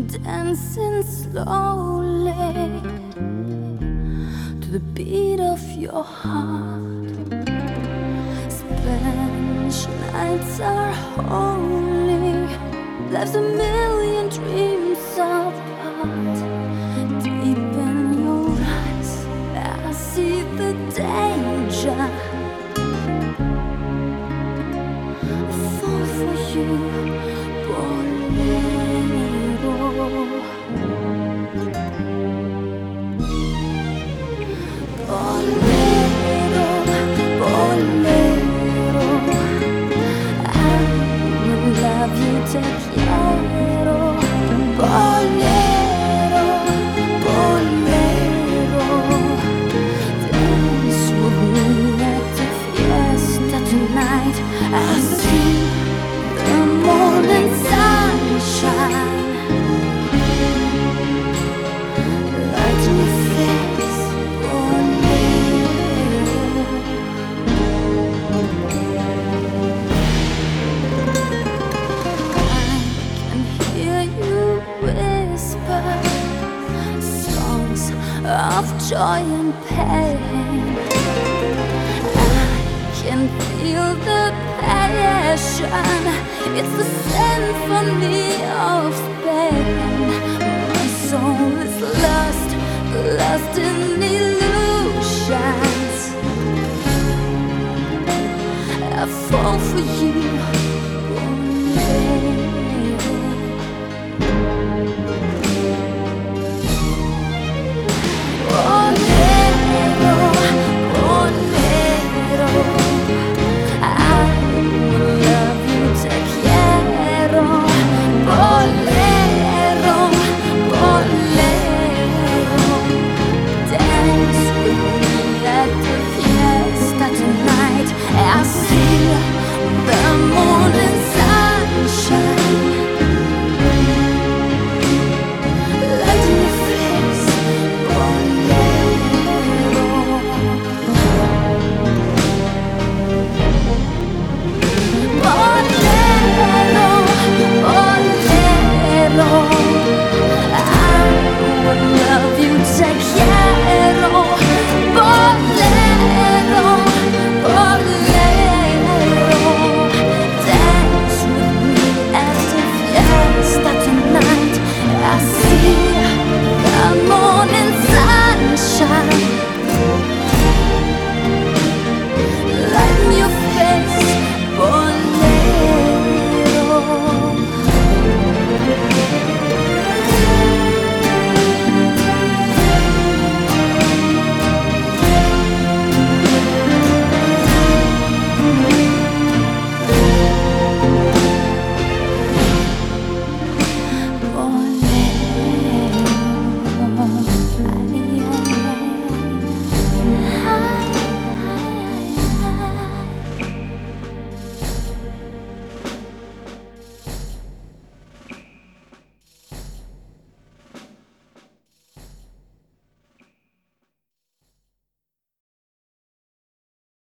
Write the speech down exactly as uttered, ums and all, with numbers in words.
dancing slowly to the beat of your heart. Spanish nights are holy, life's a million dreams apart. Deep in your eyes, I see the danger. I fall for you, bolero. Bolero, bolero. I love you, te quiero. Bolero, bolero. Dance with me at the fiesta tonight. I see the morning sunshine light in your face, bolero. I can hear you whisper songs of joy and pain. I can feel the passion, it's the symphony of Spain. My soul is lost, lost in illusions. I fall for you.